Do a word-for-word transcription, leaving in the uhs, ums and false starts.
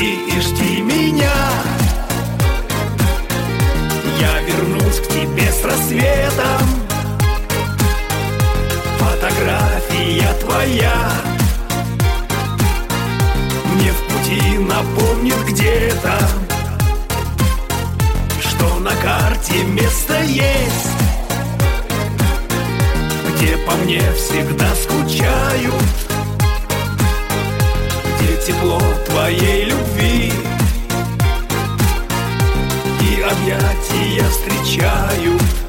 Приди и жди меня. Я вернусь к тебе с рассветом. Фотография твоя мне в пути напомнит где-то, что на карте место есть, где по мне всегда скучают, где тепло твоей любви и объятия встречают.